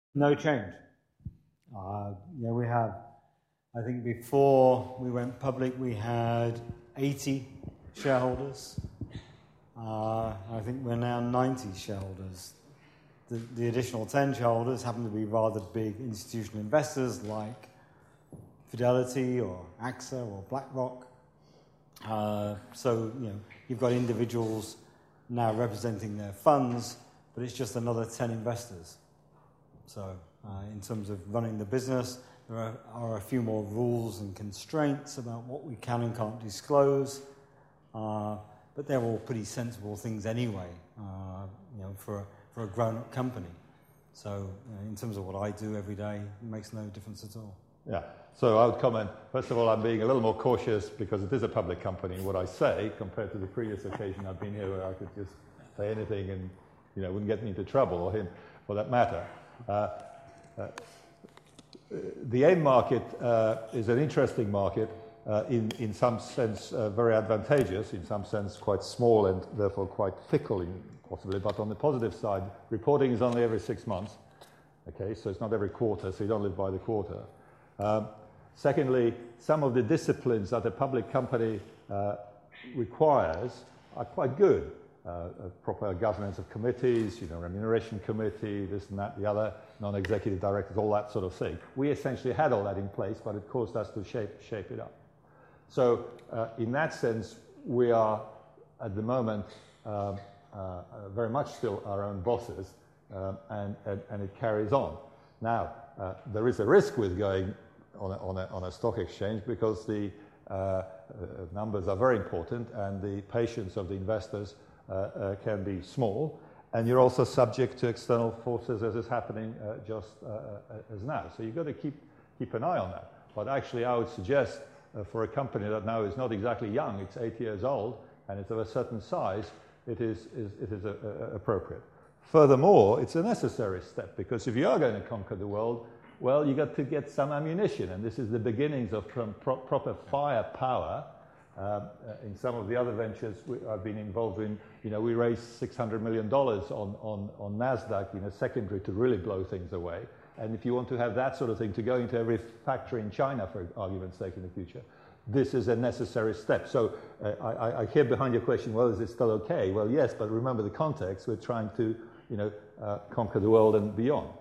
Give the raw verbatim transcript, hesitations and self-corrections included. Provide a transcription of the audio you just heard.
No change. Uh, yeah, we have, I think before we went public, we had eighty shareholders. Uh, I think we're now ninety shareholders. The, the additional ten shareholders happen to be rather big institutional investors like Fidelity or AXA or BlackRock. Uh, so, you know, you've got individuals now representing their funds, but it's just another ten investors. So, uh, in terms of running the business, there are, are a few more rules and constraints about what we can and can't disclose, uh, but they're all pretty sensible things anyway, uh, you know, for, for a grown-up company. So, uh, in terms of what I do every day, it makes no difference at all. Yeah. So I would comment, first of all, I'm being a little more cautious because it is a public company, what I say, compared to the previous occasion I've been here where I could just say anything and, you know, wouldn't get me into trouble, or him, for that matter. Uh, uh, the AIM market uh, is an interesting market, uh, in, in some sense uh, very advantageous, in some sense quite small and therefore quite fickle, in, possibly, but on the positive side, reporting is only every six months. Okay, so it's not every quarter, so you don't live by the quarter. Um, secondly, some of the disciplines that a public company uh, requires are quite good. Uh, proper governance of committees, you know, remuneration committee, this and that, the other, non-executive directors, all that sort of thing. We essentially had all that in place, but it caused us to shape, shape it up. So uh, in that sense, we are, at the moment, uh, uh, very much still our own bosses, um, and, and, and it carries on. Now, uh, there is a risk with going on a, on a, on a stock exchange because the uh, uh, numbers are very important and the patience of the investors uh, uh, can be small, and you're also subject to external forces as is happening uh, just uh, uh, as now. So you've got to keep, keep an eye on that. But actually I would suggest uh, for a company that now is not exactly young, it's eight years old, and it's of a certain size, it is, is, it is a, a, appropriate. Furthermore, it's a necessary step, because if you are going to conquer the world, well, you got to get some ammunition, and this is the beginnings of pro proper firepower. Uh, in some of the other ventures we, I've been involved in, you know, we raised six hundred million dollars on, on, on NASDAQ in a secondary to really blow things away. And if you want to have that sort of thing to go into every factory in China, for argument's sake, in the future, this is a necessary step. So uh, I, I hear behind your question, well, is it still okay? Well, yes, but remember the context. We're trying to, you know, uh, conquer the world and beyond.